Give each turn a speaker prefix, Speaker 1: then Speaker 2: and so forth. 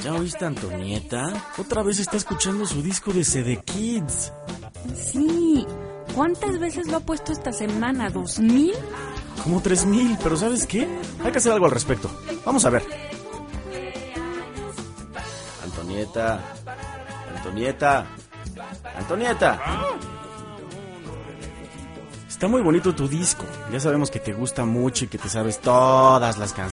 Speaker 1: ¿Ya oíste a Antonieta? Otra vez está escuchando su disco de CD Kids.
Speaker 2: Sí. ¿Cuántas veces lo ha puesto esta semana? ¿2000?
Speaker 1: Como 3000, pero ¿sabes qué? Hay que hacer algo al respecto. Vamos a ver. Antonieta. Antonieta. Antonieta. Está muy bonito tu disco. Ya sabemos que te gusta mucho y que te sabes todas las canciones.